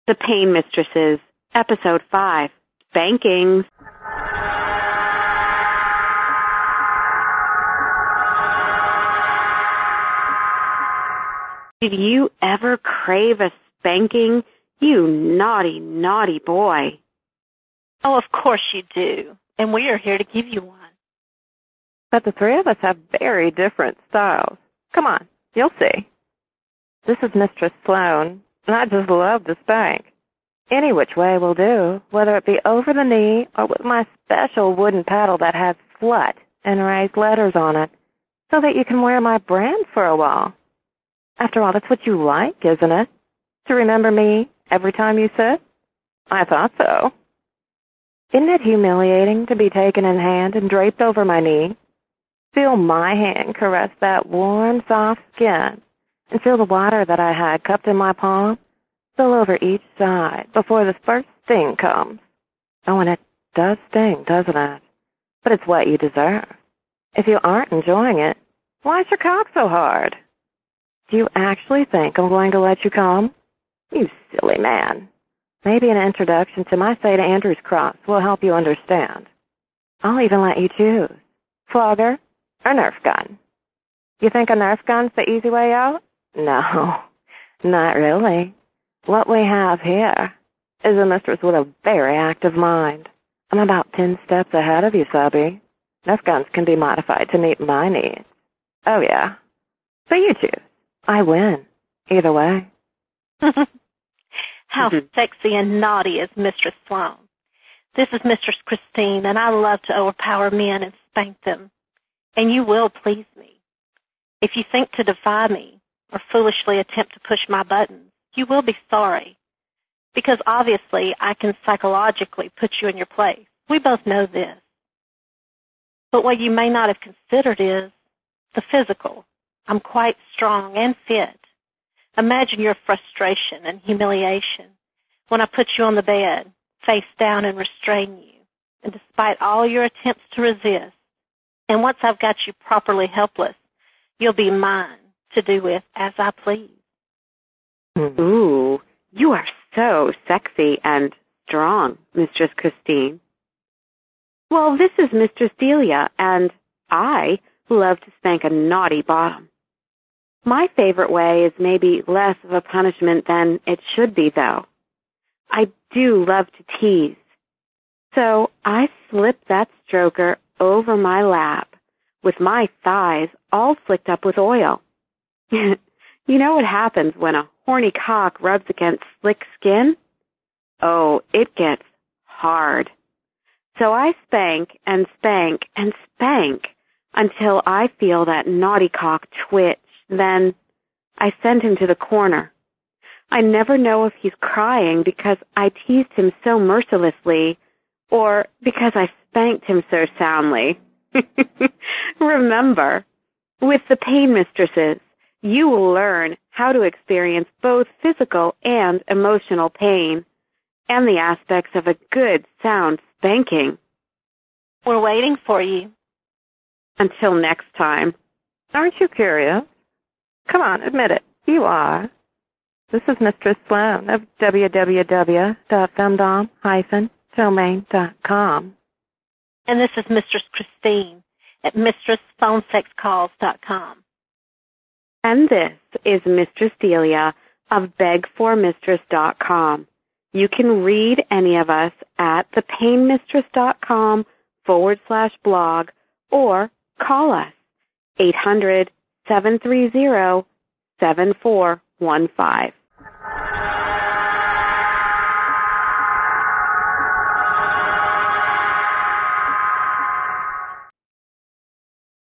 The Pain Mistresses, Episode 5, Spankings. Did you ever crave a spanking, you naughty, naughty boy? Oh, of course you do, and we are here to give you one. But the three of us have very different styles. Come on, you'll see. This is Mistress Sloane, and I just love to spank. Any which way will do, whether it be over the knee or with my special wooden paddle that has slut and raised letters on it, so that you can wear my brand for a while. After all, that's what you like, isn't it? To remember me every time you sit? I thought so. Isn't it humiliating to be taken in hand and draped over my knee? Feel my hand caress that warm, soft skin, and feel the water that I had cupped in my palm spill over each side before the first sting comes. Oh, and it does sting, doesn't it? But it's what you deserve. If you aren't enjoying it, why's your cock so hard? Do you actually think I'm going to let you come? You silly man. Maybe an introduction to my St. Andrew's Cross will help you understand. I'll even let you choose. Flogger or Nerf gun? You think a Nerf gun's the easy way out? No, not really. What we have here is a mistress with a very active mind. I'm about 10 steps ahead of you, subby. Nerf guns can be modified to meet my needs. Oh, yeah. So you choose. I win. Either way. How sexy and naughty is Mistress Sloane. This is Mistress Christine, and I love to overpower men and spank them. And you will please me. If you think to defy me or foolishly attempt to push my buttons, you will be sorry. Because obviously I can psychologically put you in your place. We both know this. But what you may not have considered is the physical. I'm quite strong and fit. Imagine your frustration and humiliation when I put you on the bed, face down and restrain you, and despite all your attempts to resist, and once I've got you properly helpless, you'll be mine to do with as I please. Ooh, you are so sexy and strong, Mistress Christine. Well, this is Mistress Delia, and I love to spank a naughty bottom. My favorite way is maybe less of a punishment than it should be, though. I do love to tease. So I slip that stroker over my lap with my thighs all slicked up with oil. You know what happens when a horny cock rubs against slick skin? Oh, it gets hard. So I spank and spank and spank until I feel that naughty cock twitch. Then I send him to the corner. I never know if he's crying because I teased him so mercilessly or because I spanked him so soundly. Remember, with the Pain Mistresses, you will learn how to experience both physical and emotional pain and the aspects of a good, sound spanking. We're waiting for you. Until next time. Aren't you curious? Come on, admit it. You are. This is Mistress Sloane of www.femdom-domain.com. And this is Mistress Christine at MistressPhoneSexCalls.com. And this is Mistress Delia of BegForMistress.com. You can read any of us at thepainmistress.com/blog or call us 800-730-7415.